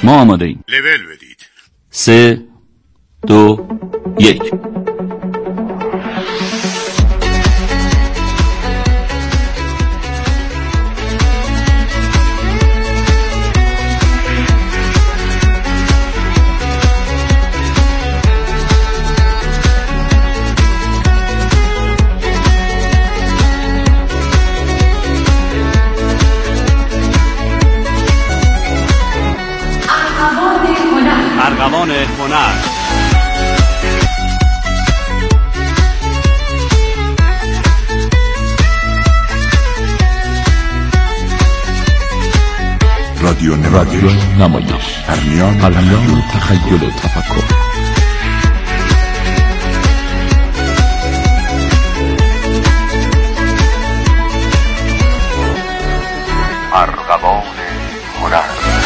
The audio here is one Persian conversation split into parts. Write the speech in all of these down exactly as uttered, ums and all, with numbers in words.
ما آماده ایم. لول بدید. سه دو یک. ارغوان هنر. رادیو نمایش. نمایش در میان المیان تخیل و تفکر. ارغوان هنر.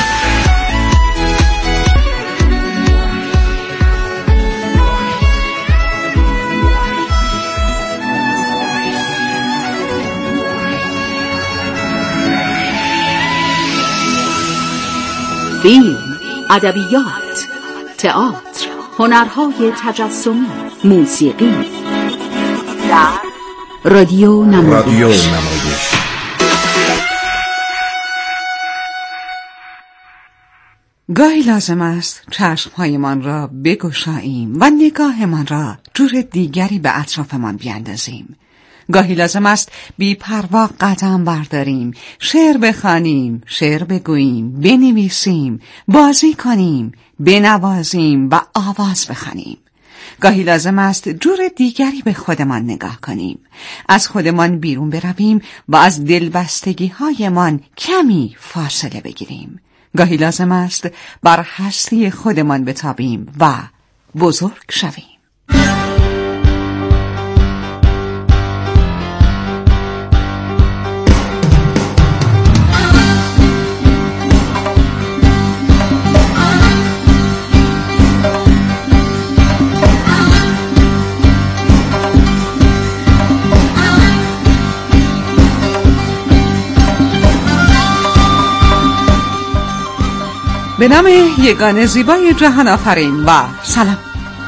فیلم، ادبیات، تئاتر، هنرهای تجسمی، موسیقی در رادیو نمایش. رادیو نمایش. گاهی لازم است چشمهایمان را بگشاییم و نگاهمان را جور دیگری به اطرافمان بیاندازیم. گاهی لازم است بی پروا قدم برداریم، شعر بخوانیم، شعر بگوییم، بنویسیم، بازی کنیم، بنوازیم و آواز بخوانیم. گاهی لازم است جور دیگری به خودمان نگاه کنیم، از خودمان بیرون برویم و از دلبستگی هایمان کمی فاصله بگیریم. گاهی لازم است بر هستی خودمان بتابیم و بزرگ شویم. به نام یگانه زیبای جهان آفرین و سلام.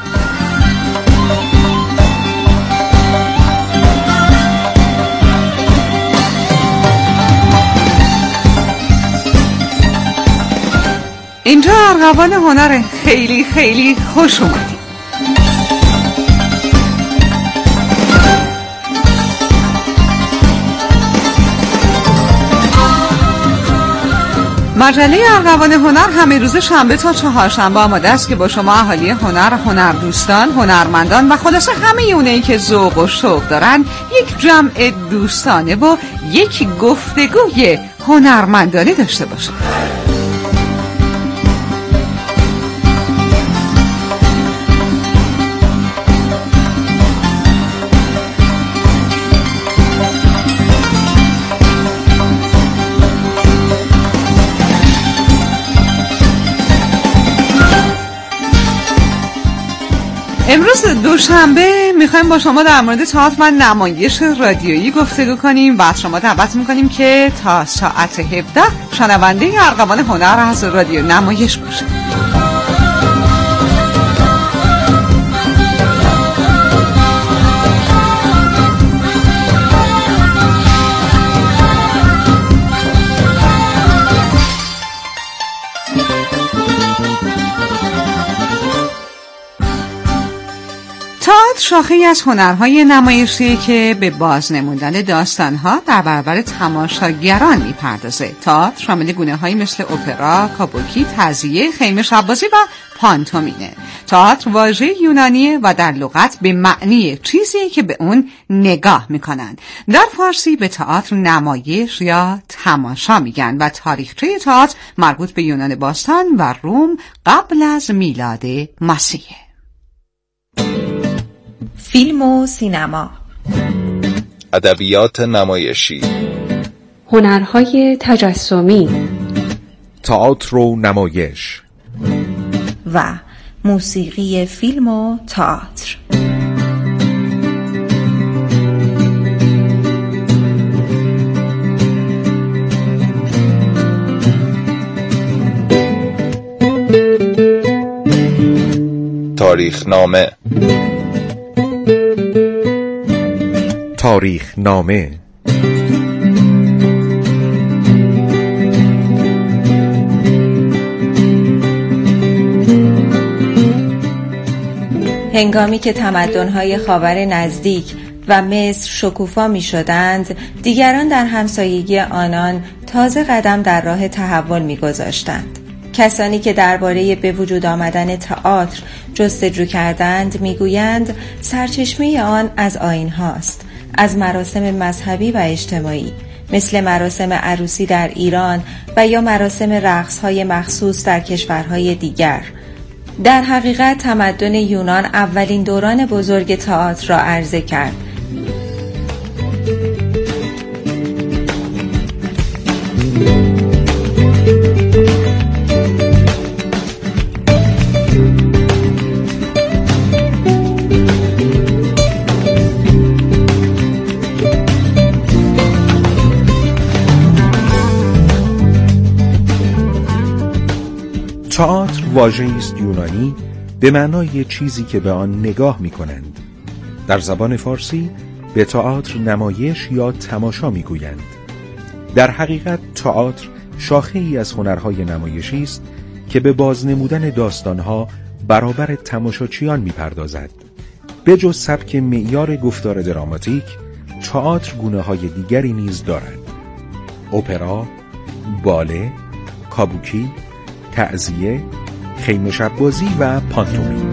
اینجا ارغوان هنر. خیلی خیلی خوش اومدید. مجله ارغوان هنر همه روز شنبه تا چهارشنبه آماده است که با شما اهالی هنر، هنردوستان، هنرمندان و خلاصه همه اونایی که ذوق و شوق دارن یک جمع دوستانه و یک گفتگوی هنرمندانه داشته باشه. امروز دوشنبه میخوایم با شما در مورد تئاتر و نمایش رادیویی گفتگو کنیم و از شما دعوت میکنیم که تا ساعت هفده شنونده ارغوان هنر از رادیو نمایش باشید. شاخه‌ای از هنرهای نمایشی که به بازنمودن داستانها در برابر تماشاگران میپردازه. تئاتر شامل گونه‌هایی مثل اپرا، کابوکی، تعزیه، خیمه شب‌بازی و پانتومینه. تئاتر واژه یونانیه و در لغت به معنی چیزی که به اون نگاه میکنند. در فارسی به تئاتر نمایش یا تماشا میگن و تاریخچه تئاتر مربوط به یونان باستان و روم قبل از میلاد مسیح. فیلم و سینما، ادبیات نمایشی، هنرهای تجسمی، تئاتر و نمایش و موسیقی فیلم و تئاتر. تاریخنامه. تاریخنامه هنگامی که تمدن‌های خاور نزدیک و مصر شکوفا می شدند، دیگران در همسایگی آنان تازه قدم در راه تحول می گذاشتند. کسانی که درباره به وجود آمدن تئاتر جستجو کردند می گویند سرچشمه آن از آیین هاست، از مراسم مذهبی و اجتماعی، مثل مراسم عروسی در ایران و یا مراسم رقص‌های مخصوص در کشورهای دیگر. در حقیقت تمدن یونان اولین دوران بزرگ تئاتر را عرضه کرد. تئاتر واژه‌ای است یونانی به معنای چیزی که به آن نگاه می‌کنند. در زبان فارسی به تئاتر نمایش یا تماشا می‌گویند. در حقیقت تئاتر شاخه‌ای از هنرهای نمایشی است که به بازنمودن داستان‌ها برابر تماشاچیان می‌پردازد. به جز سبک معیار گفتار دراماتیک، تئاتر گونه‌های دیگری نیز دارد: اپرا، باله، کابوکی، تعزیه، خیمه شب‌بازی و پانتومیم.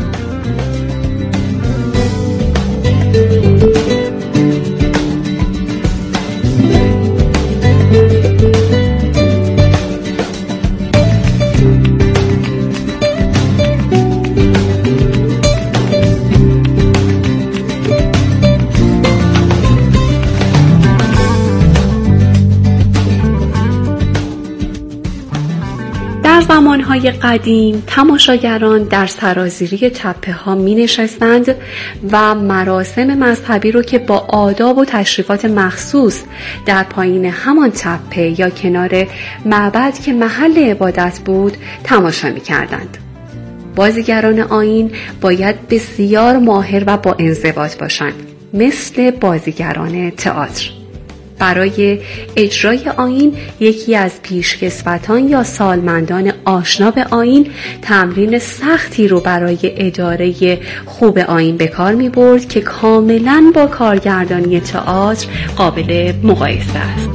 در زمانهای قدیم تماشاگران در سرازیری تپه ها می نشستند و مراسم مذهبی رو که با آداب و تشریفات مخصوص در پایین همان تپه یا کنار معبد که محل عبادت بود تماشا می کردند. بازیگران آیین باید بسیار ماهر و با انضباط باشند، مثل بازیگران تئاتر. برای اجرای آیین یکی از پیشکسوتان یا سالمندان آشنا به آیین تمرین سختی رو برای اداره خوب آیین به کار می برد که کاملاً با کارگردانی تئاتر قابل مقایسه است.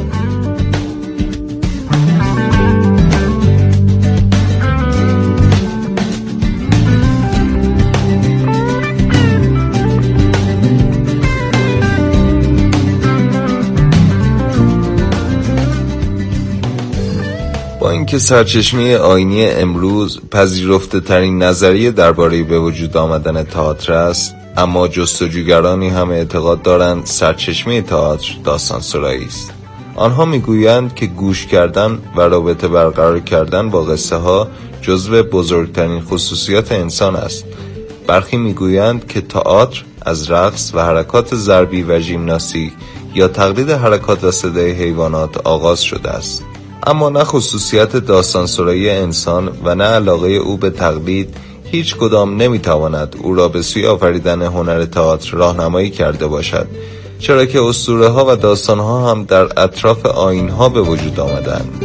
با اینکه سرچشمه آیینی امروز پذیرفته ترین نظریه درباره به وجود آمدن تئاتر است، اما جستجوگرانی هم اعتقاد دارند سرچشمه تئاتر داستانسرایی است. آنها میگویند که گوش کردن و رابطه برقرار کردن با قصه ها جزو بزرگترین خصوصیات انسان است. برخی میگویند که تئاتر از رقص و حرکات ضربی و ژیمناستیک یا تقلید حرکات و صدای حیوانات آغاز شده است. اما نه خصوصیت داستانسرایی انسان و نه علاقه او به تقلید هیچ کدام نمیتواند او را به سوی آفریدن هنر تئاتر راهنمایی کرده باشد، چرا که اسطوره ها و داستان ها هم در اطراف آیین ها به وجود آمدند.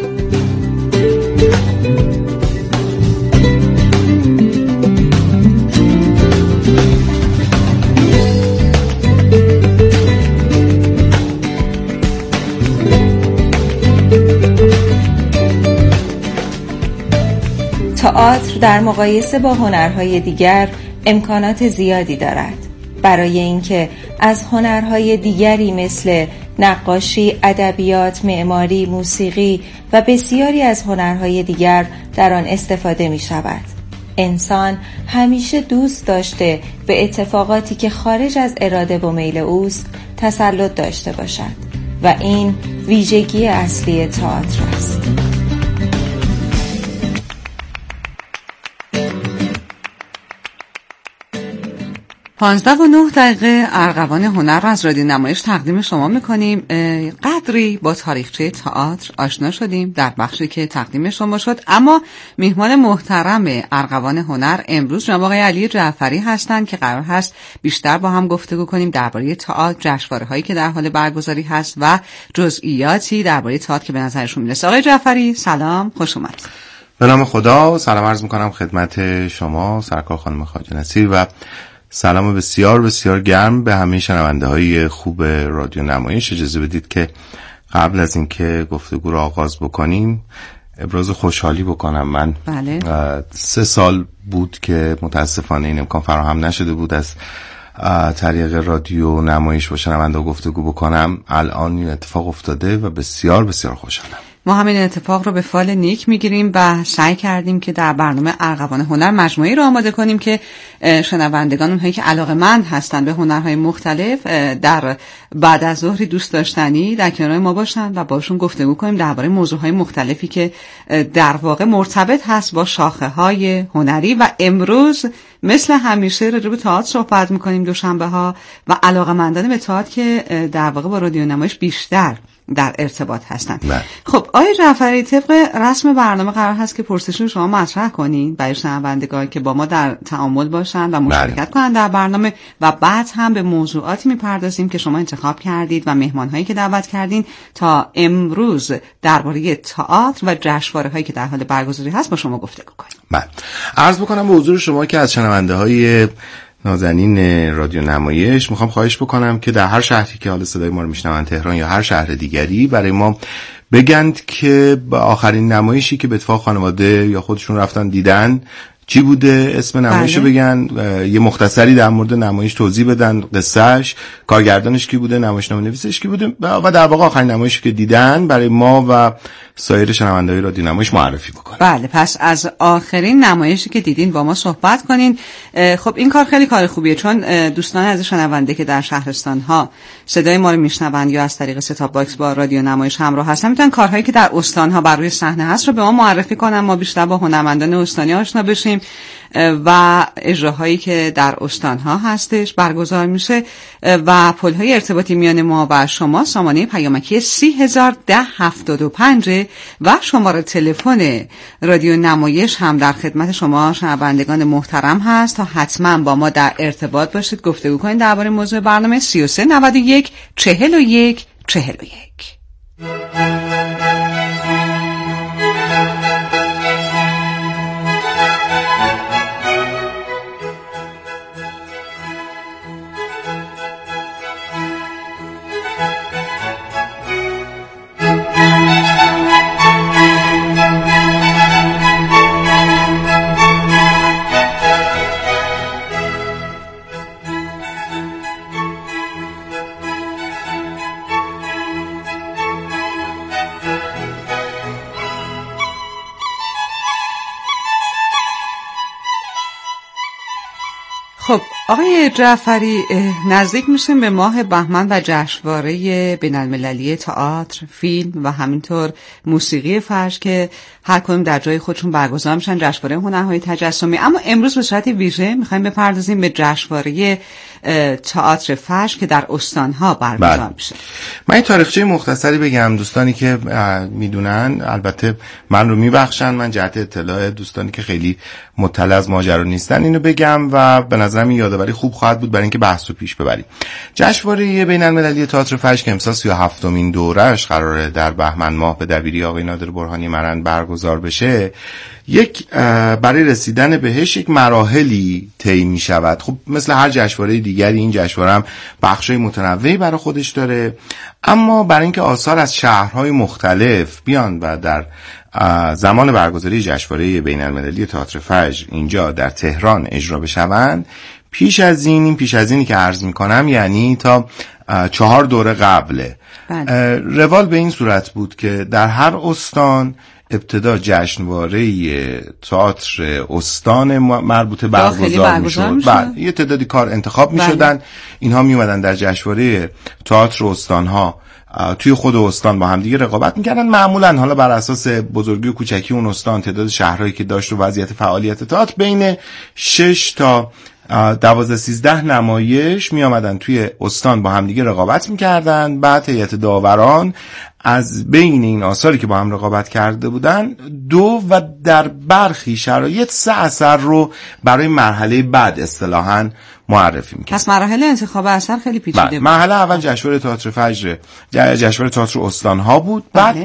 تئاتر در مقایسه با هنرهای دیگر امکانات زیادی دارد برای اینکه از هنرهای دیگری مثل نقاشی، ادبیات، معماری، موسیقی و بسیاری از هنرهای دیگر در آن استفاده می شود. انسان همیشه دوست داشته به اتفاقاتی که خارج از اراده و میل اوست تسلط داشته باشد و این ویژگی اصلی تئاتر است. پانزده و نه دقیقه ارغوان هنر رو از رادیو نمایش تقدیم شما میکنیم. قدری با تاریخچه تئاتر آشنا شدیم در بخشی که تقدیم شما شد، اما میهمان محترم ارغوان هنر امروز جناب آقای علی جعفری هستند که قرار هست بیشتر با هم گفتگو کنیم درباره تئاتر، جشنواره‌هایی که در حال برگزاری هست و جزئیاتی درباره تئاتر که به نظرشون میرسه. آقای جعفری سلام، خوش اومد. به نام خدا سلام عرض میکنم خدمت شما سرکار خانم خواجه نصیر و سلام بسیار بسیار گرم به همه شنونده های خوب رادیو نمایش. اجازه بدید که قبل از اینکه گفتگو رو آغاز بکنیم ابراز خوشحالی بکنم. من بله. سه سال بود که متاسفانه این امکان فراهم نشده بود از طریق رادیو نمایش با شنونده گفتگو بکنم. الان این اتفاق افتاده و بسیار بسیار خوشحالم. ما همین اتفاق رو به فال نیک میگیریم و سعی کردیم که در برنامه ارغوان هنر مجموعی رو آماده کنیم که شنوندگان، اونهایی که علاقه‌مند هستن به هنرهای مختلف، در بعد از ظهری دوست داشتنی در کنار ما باشن و باشون گفتگو کنیم درباره موضوعهای مختلفی که در واقع مرتبط هست با شاخه‌های هنری. و امروز مثل همیشه راجع به تئاتر صحبت می‌کنیم دوشنبه ها و علاقه‌مندان به تئاتر که در واقع با رادیو نمایش بیشتر در ارتباط هستند. خب آقای جعفری، طبق رسم برنامه قرار هست که پرسشون شما مطرح کنین برای شنوندگان که با ما در تعامل باشن و مشارکت کنن در برنامه و بعد هم به موضوعاتی میپردازیم که شما انتخاب کردید و مهمان‌هایی که دعوت کردین تا امروز درباره تئاتر و جشنواره‌هایی که در حال برگزاری هست با شما گفتگو کنیم. بله. عرض بکنم به حضور شما که از شنونده‌های نازنین رادیو نمایش میخوام خواهش بکنم که در هر شهری که حالا صدای ما رو میشنون، تهران یا هر شهر دیگری، برای ما بگند که با آخرین نمایشی که به اتفاق خانواده یا خودشون رفتن دیدن چی بوده، اسم نمایشو بله. بگن، یه مختصری در مورد نمایش توضیح بدن، قصهش، کارگردانش کی بوده، نمایشنامه نویسش کی بوده و در واقع آخرین نمایشی که دیدن برای ما و سایر شنونده‌های رادیو نمایش معرفی بکنن. بله، پس از آخرین نمایشی که دیدین با ما صحبت کنین. خب این کار خیلی کار خوبیه، چون دوستان از شنونده که در شهرستان‌ها صدای ما رو میشنون یا از طریق ستاپ باکس با رادیو نمایش همراه هستن، میتونن کارهایی که در استان‌ها بر روی صحنه هست رو به ما معرفی کنن، ما بیشتر با هنرمندان استانی آشنا بشیم و اجراهایی که در استان‌ها هستش برگزار میشه. و پل‌های ارتباطی میان ما و شما سامانه پیامکی سی هزار ده هفتاد و پنج و شماره تلفن رادیو نمایش هم در خدمت شما شنوندگان محترم هست تا حتما با ما در ارتباط باشید، گفتگو کنید درباره موضوع برنامه. سی و سه نود و یک چهل و یک چهل و یک. خب آقای جعفری، نزدیک میشیم به ماه بهمن و جشنواره بین‌المللی تئاتر، فیلم و همینطور موسیقی فرش که هر کدوم در جای خودشون برگزار میشن، جشنواره هنرهای تجسمی. اما امروز به صورت ویژه میخوایم بپردازیم به جشنواره تئاتر فرش که در استان‌ها برگزار میشه. من این تاریخچه مختصری بگم دوستانی که میدونن، البته من رو میبخشن، من جهت اطلاع دوستانی که خیلی مطلع از ماجرا نیستن اینو بگم و به نظرم این یادآوری خوب خواهد بود برای اینکه بحث رو پیش ببریم. جشنواره بین‌المللی تئاتر فرش که امسال سی و هفتمین دوره‌اش قراره در بهمن ماه به دبیری آقای نادر برهانی مرند برگزار بشه، یک برای رسیدن بهش یک مراحلی طی می شود. خب مثل هر جشنواره دیگری این جشنواره هم بخشای متنوعی برای خودش داره، اما برای اینکه آثار از شهرهای مختلف بیان و در زمان برگزاری جشنواره بین‌المللی تئاتر فجر اینجا در تهران اجرا بشوند، پیش از این این پیش از اینی که عرض میکنم یعنی تا چهار دوره قبله روال به این صورت بود که در هر استان ابتدا جشنواره تئاتر استان مربوطه برگزار میشد. بعد یه تعدادی کار انتخاب میشدن، اینها میومدن در جشنواره تئاتر استانها توی خود استان با هم دیگه رقابت میکردن، معمولا حالا بر اساس بزرگی و کوچکی اون استان، تعداد شهرهایی که داشت و وضعیت فعالیت تئاتر، بین شش تا دوازده سیزده نمایش می آمدن توی استان با همدیگه رقابت میکردن. بعد هیئت داوران از بین این آثاری که با هم رقابت کرده بودن دو و در برخی شرایط سه اثر رو برای مرحله بعد اصطلاحاً معرفی میکنه. پس مراحل انتخاب اثر خیلی پیچیده بود. مرحله اول جشنواره تئاتر فجر، جشنواره تئاتر استان‌ها بود. بعد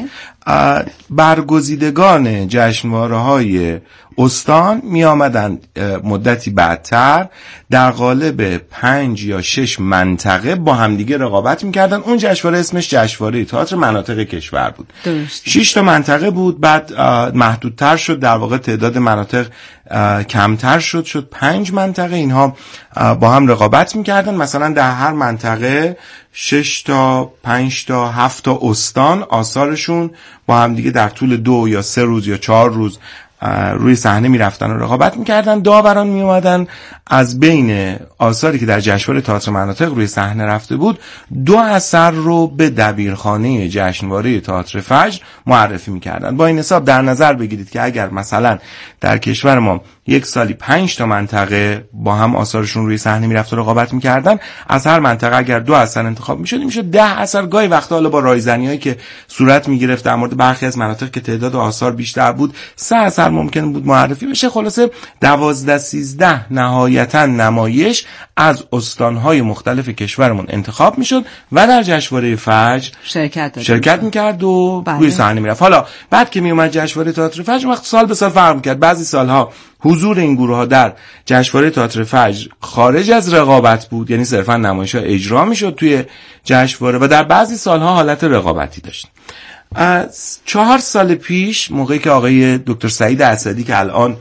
برگزیدگان جشنواره‌های استان می آمدن مدتی بعدتر در قالب پنج یا شش منطقه با همدیگه رقابت میکردن. اون جشنواره اسمش جشنواره تئاتر مناطق کشور بود. درست. شش تا منطقه بود. بعد محدودتر شد، در واقع تعداد مناطق کمتر شد، شد پنج منطقه. اینها با هم رقابت میکردن. مثلا در هر منطقه شش تا پنج تا هفت تا استان آثارشون با هم دیگه در طول دو یا سه روز یا چهار روز روی صحنه میرفتن و رقابت میکردن. داوران میومدن از بین آثاری که در جشنواره تئاتر مناطق روی صحنه رفته بود دو اثر رو به دبیرخانه جشنواره تئاتر فجر معرفی میکردن. با این حساب در نظر بگیرید که اگر مثلا در کشور ما یک سالی پنج تا منطقه با هم آثارشون روی صحنه میرفت و رقابت میکردن، از هر منطقه اگر دو اثر انتخاب میشد میشد ده اثر. گاهی وقتا حالا با رایزنیایی که صورت میگرفت در مورد برخی از مناطق که تعداد آثار بیشتر بود سه اثر ممکن بود معرفی بشه. خلاصه دوازده سیزده نهایتا نمایش از استانهای مختلف کشورمون انتخاب میشد و در جشنواره فجر شرکت داد. شرکت میکرد و بله. روی صحنه میرفت. حالا بعد که میومد جشنواره تئاتر فجر وقت سال به سال فرق میکرد. بعضی سالها حضور این گروه ها در جشنواره تئاتر فجر خارج از رقابت بود، یعنی صرفا نمایش ها اجرا میشد توی جشنواره، و در بعضی سالها حالت رقابتی داشت. از چهار سال پیش موقعی که آقای دکتر سعید اسدی که الان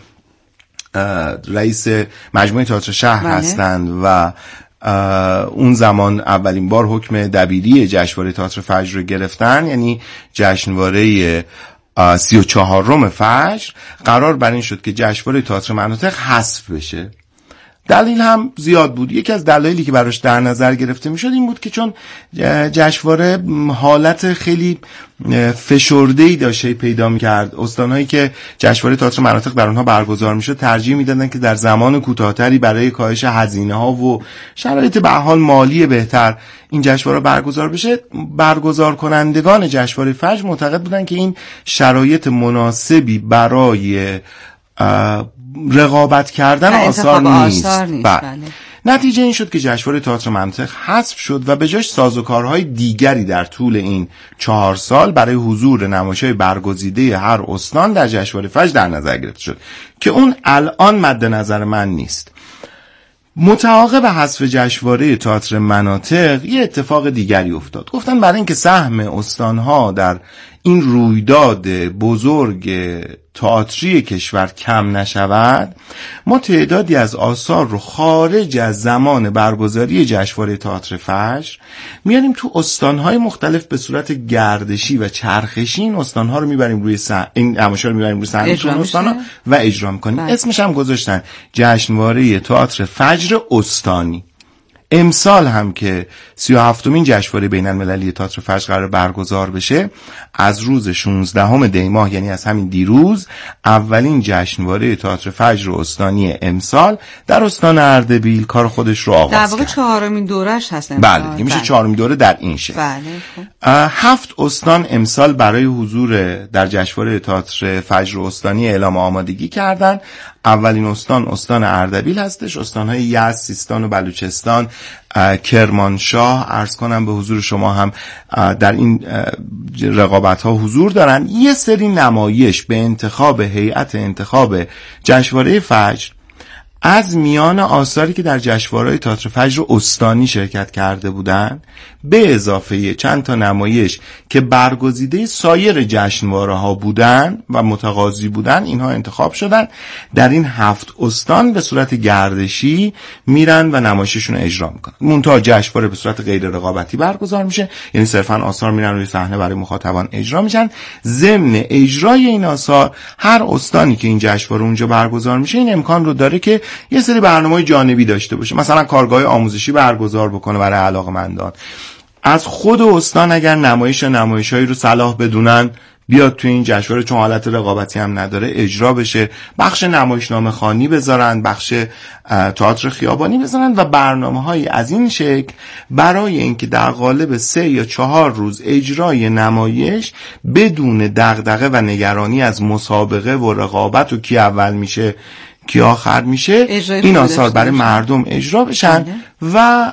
رئیس مجموعه تئاتر شهر بله. هستند و اون زمان اولین بار حکم دبیری جشنواره تئاتر فجر رو گرفتن، یعنی جشنواره سی و چهارم فجر، قرار بر این شد که جشنواره تئاتر مناطق حذف بشه. دلیل هم زیاد بود. یکی از دلایلی که براش در نظر گرفته میشد این بود که چون جشنواره حالت خیلی فشرده‌ای داشته پیدا می‌کرد، استان‌هایی که جشنواره تئاتر مناطق در اونها برگزار میشد ترجیح میدادن که در زمان کوتاه‌تری برای کاهش هزینه‌ها و شرایط به حال مالی بهتر این جشنواره برگزار بشه. برگزار کنندگان جشنواره فجر معتقد بودن که این شرایط مناسبی برای رقابت کردن آثار نیست. آثار نیست. بله. بله. نتیجه این شد که جشنواره تئاتر مناطق حذف شد و به جاش سازوکارهای دیگری در طول این چهار سال برای حضور نمایش‌های برگزیده هر استان در جشنواره فجر در نظر گرفته شد که اون الان مد نظر من نیست. متعاقب حذف جشنواره تئاتر مناطق یه اتفاق دیگری افتاد. گفتن برای اینکه سهم استان‌ها در این رویداد بزرگ تئاتری کشور کم نشود، ما تعدادی از آثار رو خارج از زمان برگزاری جشنواره تئاتر فجر میاریم تو استان‌های مختلف به صورت گردشی و چرخشی. این استان‌ها رو میبریم روی سن... این نمایش‌ها رو میبریم روی صحنه استان‌ها و اجرا می‌کنیم. اسمش هم گذاشتن جشنواره تئاتر فجر استانی. امسال هم که سی و هفتمین جشنواره بین المللی تئاتر فجر قرار برگزار بشه، از روز شانزدهم دی ماه یعنی از همین دیروز اولین جشنواره تئاتر فجر دیروز امسال در استان اردبیل کار خودش رو آغاز کرد. در واقع چهارمین دورش هست امسال. بله، دیگه میشه چهارمین دوره در این شکل. بله. هفت استان امسال برای حضور در جشنواره تئاتر فجر استانی اعلام آمادگی کردن. اولین استان استان اردبیل هستش. استان‌های یزد، سیستان و بلوچستان، کرمانشاه عرض کنم به حضور شما هم در این رقابت‌ها حضور دارن. یه سری نمایش به انتخاب هیئت انتخاب جشنواره فجر از میان آثاری که در جشنواره تئاتر فجر استانی شرکت کرده بودن به اضافه چند تا نمایش که برگزیده سایر جشنواره ها بودن و متقاضی بودن، اینها انتخاب شدن. در این هفت استان به صورت گردشی میرن و نمایششون رو اجرا میکنن. منتها جشنواره به صورت غیر رقابتی برگزار میشه، یعنی صرفا آثار میرن روی صحنه برای مخاطبان اجرا میشن. ضمن اجرای این آثار هر استانی که این جشنواره اونجا برگزار میشه این امکان رو داره که یه سری برنامه‌های جانبی داشته باشه، مثلا کارگاه آموزشی برگزار بکنه برای علاقه‌مندان. از خود استان اگر نمایش نمایشایی رو صلاح بدونن بیاد تو این جشنواره، چون حالت رقابتی هم نداره، اجرا بشه. بخش نمایشنامه خوانی بذارن، بخش تئاتر خیابانی بذارن و برنامه‌هایی از این شکل برای اینکه در قالب سه یا چهار روز اجرای نمایش بدون دغدغه و نگرانی از مسابقه و رقابت و کی اول میشه کی آخر میشه این آثار برای مردم اجرا بشن و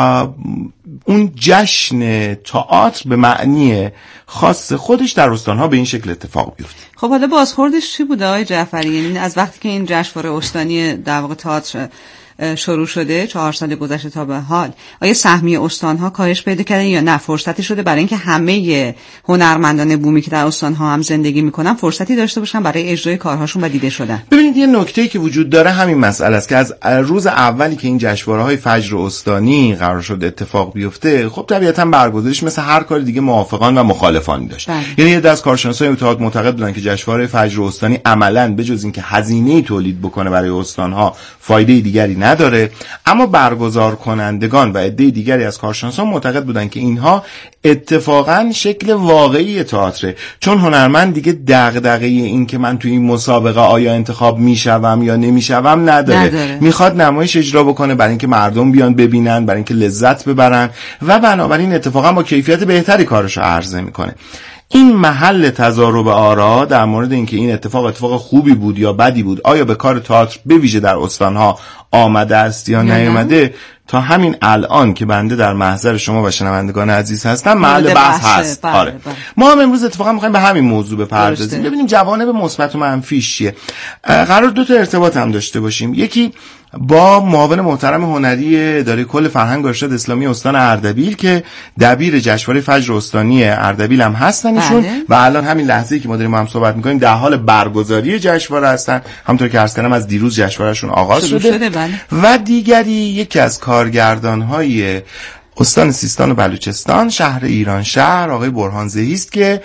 اون جشن تئاتر به معنی خاص خودش در استانها به این شکل اتفاق بیفته. خب حالا بازخوردش چی بوده آقای جعفری؟ یعنی از وقتی که این جشنواره استانی در واقع تئاتر شروع شده چهار سال گذشته تا به حال، آیا سهمیه استانها کاهش پیدا کرده یا نه فرصتی شده برای اینکه همه هنرمندان بومی که در استانها هم زندگی میکنن فرصتی داشته باشن برای اجرای کارهاشون و دیده شدن؟ ببینید یه نکته‌ای که وجود داره همین مسئله است که از روز اولی که این جشنواره‌های فجر استانی قرار شد اتفاق بیفته، خب طبیعتاً برگزاریش مثل هر کار دیگه موافقان و مخالفانی داشت. بله. یعنی یه دست کارشناسای اتحاد معتقد بودن که جشنواره فجر استانی عملاً بجز اینکه هزینه‌ای تولید بکنه برای استانها فایده دیگری نداره، اما برگزار کنندگان و عده دیگری از کارشناسان معتقد بودن که اینها اتفاقا شکل واقعی تئاتره، چون هنرمند دیگه دغدغه این که من توی این مسابقه آیا انتخاب میشوم یا نمیشوم نداره. نداره میخواد نمایش اجرا بکنه برای اینکه مردم بیان ببینن، برای اینکه لذت ببرن و بنابراین اتفاقا با کیفیت بهتری کارشو عرضه میکنه. این محل تضارب آرا در مورد اینکه این اتفاق اتفاق خوبی بود یا بدی بود، آیا به کار تئاتر به ویژه در استانها آمده است یا نیامده، تا همین الان که بنده در محضر شما و شنوندگان عزیز هستم محل بحث هست. بله آره. بله. ما هم امروز اتفاقا می‌خوایم به همین موضوع بپردازیم، ببینیم جوانب مثبت و منفیش چیه. قرار دو تا ارتباط هم داشته باشیم. یکی با معاون محترم هنری اداره کل فرهنگ و ارشاد اسلامی استان اردبیل که دبیر جشنواره فجر استانی اردبیل هم هستن ایشون، بله. و الان همین لحظه‌ای که ما داریم هم صحبت می‌کنیم در حال برگزاری جشنواره هستن، همونطور که عرض کردم از دیروز جشنوارهشون آغاز شده, شده بله. و دیگری یکی از کارگردان‌های استان سیستان و بلوچستان شهر ایران شهر آقای برهان زهی است که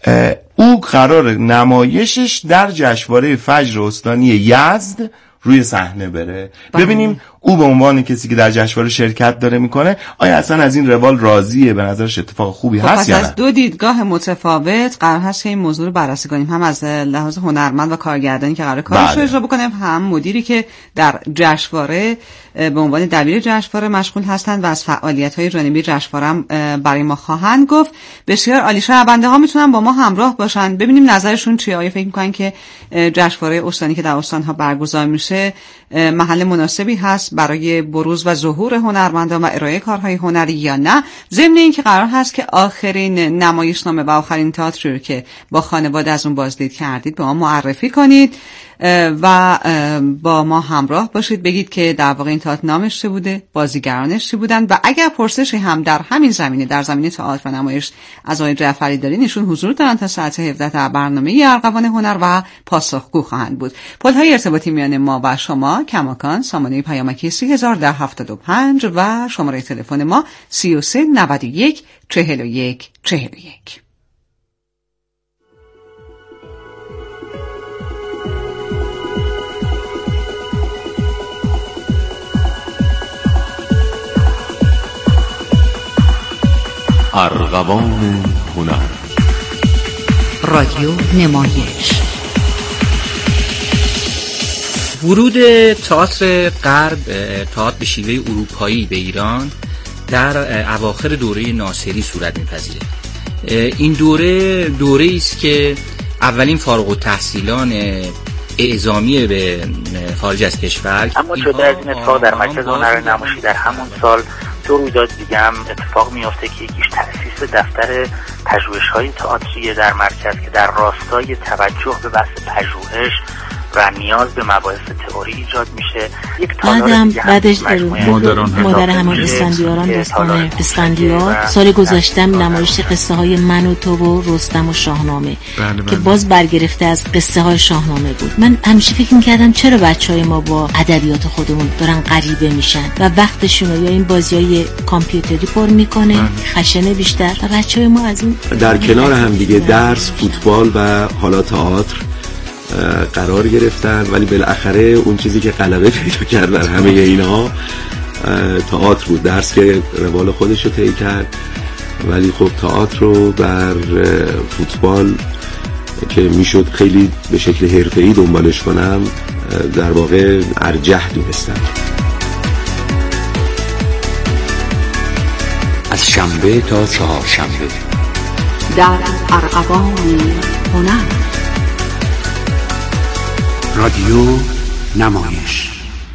او قرار نمایشش در جشنواره فجر استانی یزد روی صحنه بره. بله. ببینیم او به عنوان کسی که در جشنواره شرکت داره میکنه آیا اصلا از این روال راضیه، به نظرش اتفاق خوبی هست یا نه؟ از دو دیدگاه متفاوت قرار هست که این موضوع رو بررسی کنیم، هم از لحاظ هنرمند و کارگردانی که قرار کارش رو اجرا بکنه، هم مدیری که در جشنواره به عنوان دبیر جشنواره مشغول هستند و از فعالیت‌های جانبی جشنواره هم برای ما خواهند گفت. بسیار عالی. شنونده ها میتونن با ما همراه باشن، ببینیم نظرشون چیه. آیا فکر می‌کنن که جشنواره استانی که در استان‌ها برگزار میشه محل مناسبی هست برای بروز و ظهور هنرمندان و ارائه کارهای هنری یا نه؟ ضمن این که قرار هست که آخرین نمایشنامه و آخرین تئاتری رو که با خانواده از اون بازدید کردید به ما معرفی کنید و با ما همراه باشید، بگید که در واقع این تئاتر نامش چه بوده، بازیگرانش چی بودن، و اگر پرسشی هم در همین زمینه در زمینه تئاتر و نمایش از آقای جعفری دارین، ایشون حضور دارن تا ساعت هفده در برنامه ارغوان هنر و پاسخگو خواهند بود. پل‌های ارتباطی میان ما و شما کماکان سامانه پیامکی سی هزار در هفتاد و پنج و شماره تلفن ما سی و سه نود و یک چهل و یک چهل و یک. ارغوان هنر، رادیو نمایش. ورود تئاتر غرب، تئاتر به شیوه اروپایی به ایران در اواخر دوره ناصری صورت می‌پذیره. این دوره دوره‌ای است که اولین فارغ التحصیلان اعزامی به خارج از کشور، اما جدا از این اتفاق در مرکز هنر نمایشی در همون سال دو رویداد دیگه هم اتفاق میفته که یکیش تأسیس دفتر پژوهش‌های تئاتری در مرکز که در راستای توجه به بحث پژوهش و نیاز به مباحث تئوری ایجاد میشه. یک بعدم بعدش مادر همان اسفندیاران داستان اسفندیار، سال گذشتم نمایش قصه های من و تو و رستم و شاهنامه بله بله. که باز برگرفته از قصه های شاهنامه بود. من همیشه فکر می‌کردم چرا بچهای ما با ادبیات خودمون دارن غریبه میشن و وقتشون رو یا این بازیای کامپیوتری پر میکنه بله. خشنه بیشتر، و بچهای ما از این در کنار هم دیگه درس، فوتبال و حالا تئاتر قرار گرفتن، ولی بالاخره اون چیزی که غلبه پیدا کرد بر همه اینها تئاتر بود. درس که روال خودش رو طی کرد، ولی خب تئاتر رو بر فوتبال که میشد خیلی به شکل حرفه‌ای دنبالش کنم در واقع ارجح دونستم. از شنبه تا چهارشنبه در ارغوان هنر، رادیو نمایش.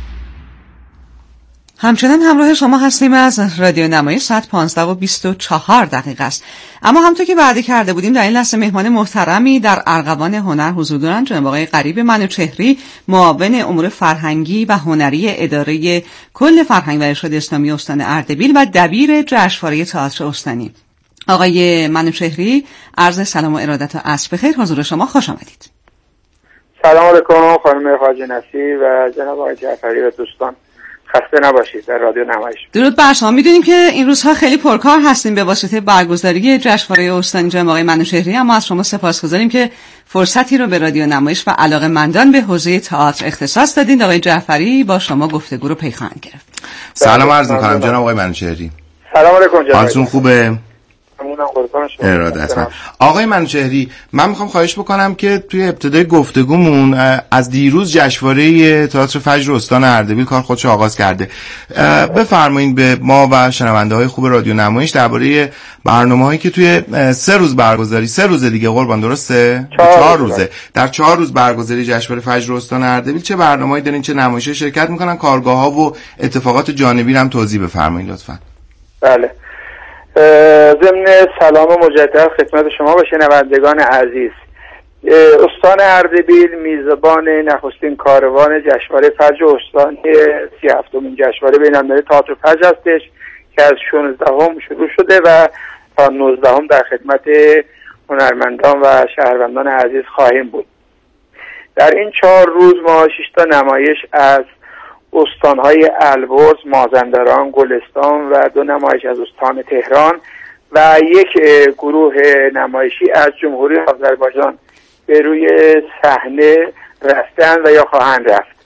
همچنان همراه شما هستیم از رادیو نمایش. ساعت پانزده و بیست و چهار دقیقه است. اما همونطور که وعده کرده بودیم در این لحظه مهمان محترمی در ارغوان هنر حضور دارند، جناب آقای غریب منوچهری، معاون امور فرهنگی و هنری اداره کل فرهنگ و ارشاد اسلامی استان اردبیل و دبیر جشنواره تئاتر استانی. آقای منوچهری، عرض سلام و ارادت و عصر بخیر. حضور شما خوش آمدید. سلام علیکم خانم خواجه نصیری و جناب آقای جعفری و دوستان. خسته نباشید در رادیو نمایش. درود بر شما. میدونیم که این روزها خیلی پرکار هستیم به واسطه برگزاری جشنواره استانی جناب آقای منوچهری، اما از شما سپاسگزاریم که فرصتی رو به رادیو نمایش و علاقه‌مندان به حوزه تئاتر اختصاص دادین. آقای جعفری با شما گفتگو رو پیخواهند گرفت. سلام عرض می‌کنم جناب آقای منوچهری. سلام علیکم جناب. حالتون خوبه؟ ممنونم قربان شما. ارادتمند. آقای منوچهری، من میخوام خواهش بکنم که توی ابتدای گفتگومون از دیروز جشنواره تئاتر فجر استان اردبیل کار خودش آغاز کرده. بفرمایید به ما و شنونده‌های خوب رادیو نمایش درباره برنامه‌هایی که توی سه روز برگزاری سه روز دیگه قربان درسته؟ چهار, چهار روزه. در چهار روز برگزاری جشنواره فجر استان اردبیل چه برنامه‌ای دارین، چه نمایش‌های شرکت می‌کنن، کارگاه‌ها و اتفاقات جانبی هم توضیح بفرمایید لطفاً. بله. ضمن سلام مجدد خدمت شما و شنوندگان عزیز، استان اردبیل میزبان نخستین کاروان جشنواره فجر استانی سی و هفتمین جشنواره بین‌المللی تئاتر فجر هستش که از شانزدهم شروع شده و تا نوزدهم در خدمت هنرمندان و شهروندان عزیز خواهیم بود. در این چهار روز ما شش تا نمایش از استانهای البرز، مازندران، گلستان و دو نمایش از استان تهران و یک گروه نمایشی از جمهوری آذربایجان به روی صحنه رفتن و یا خواهند رفت.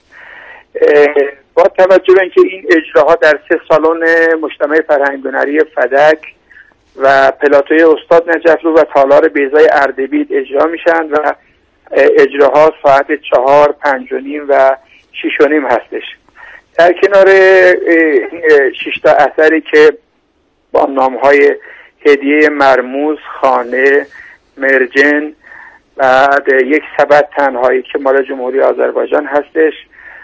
با توجه به اینکه این اجراها در سه سالن مجتمع فرهنگ هنری فدک و پلاتوی استاد نجفلو و تالار بیضای اردبیل اجرا میشن و اجراها ساعت چهار، پنج و نیم و شیش و نیم هستش. در کنار شش تا اثری که با نام‌های هدیه مرموز، خانه، مرجن، بعد یک سبد تنهایی که مال جمهوری آذربایجان هستش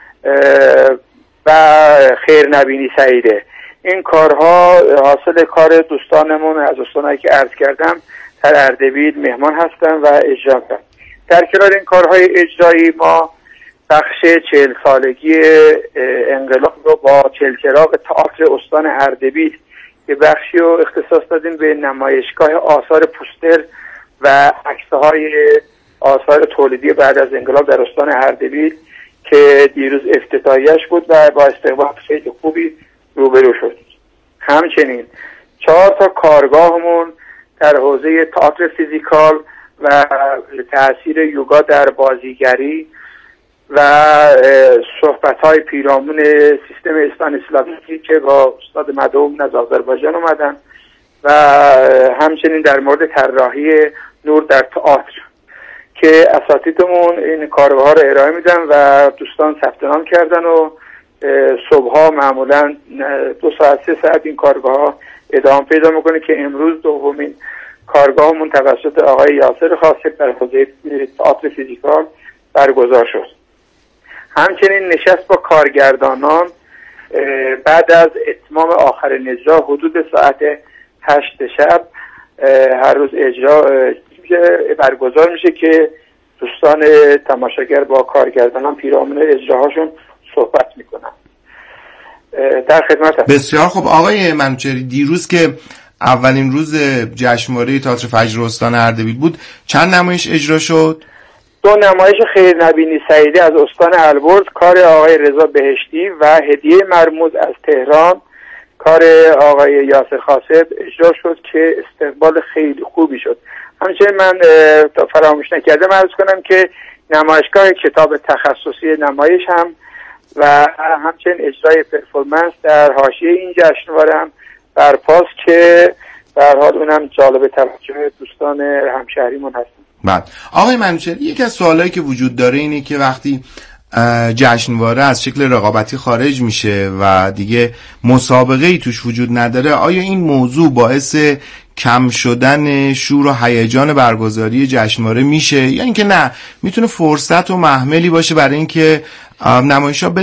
و خیر نبینی سعیده، این کارها حاصل کار دوستانمون از استانایی که عرض کردم در اردبیل مهمان هستن و اجرا کردن. در کنار این کارهای اجرایی ما بخش چهل سالگی انقلاب رو با چلچراغ تئاتر استان اردبیل که بخشی رو اختصاص دادیم به نمایشگاه آثار پوستر و عکس‌های آثار تولیدی بعد از انقلاب در استان اردبیل که دیروز افتتاحیش بود و با استقبال خیلی خوبی روبرو شد. همچنین چهار تا کارگاهمون در حوزه تئاتر فیزیکال و تأثیر یوگا در بازیگری و صحبت‌های پیرامون سیستم استانیسلاویسکی که با استاد مدعوم از آذربایجان اومدن و همچنین در مورد طراحی نور در تئاتر که اساتیدمون این کارگاه رو ارائه میدن و دوستان ثبت نام کردن و صبح‌ها معمولا دو ساعت سه ساعت این کارگاه ادامه پیدا میکنه که امروز دومین کارگاهمون توسط آقای یاسر خاصب در حوزه تئاتر فیزیکال برگزار شد. همچنین نشست با کارگردانان بعد از اتمام آخرین اجرا حدود ساعت هشت شب هر روز اجرا برگزار میشه که دوستان تماشاگر با کارگردانان پیرامون اجراهاشون صحبت میکنن. در خدمت هست. بسیار خب آقای منوچهری، دیروز که اولین روز جشنواره تئاتر فجر استان اردبیل بود چند نمایش اجرا شد؟ دو نمایش خیر نبینی سعیدی از استان البرز، کار آقای رضا بهشتی و هدیه مرموز از تهران، کار آقای یاسر خاصب اجرا شد که استقبال خیلی خوبی شد. همچنین من فراموش نکردم عرض کنم که نمایشگاه کتاب تخصصی نمایش هم و همچنین اجرای پرفورمنس در حاشیه این جشنواره هم برپاست که به هر حال اونم جالب توجه دوستان همشهریمون هستن. بعد آقای منوچهری، یک از سوالایی که وجود داره اینه که وقتی جشنواره از شکل رقابتی خارج میشه و دیگه مسابقه ای توش وجود نداره، آیا این موضوع باعث کم شدن شور و هیجان برگزاری جشنواره میشه یا اینکه نه میتونه فرصت و محملی باشه برای اینکه نمایش‌ها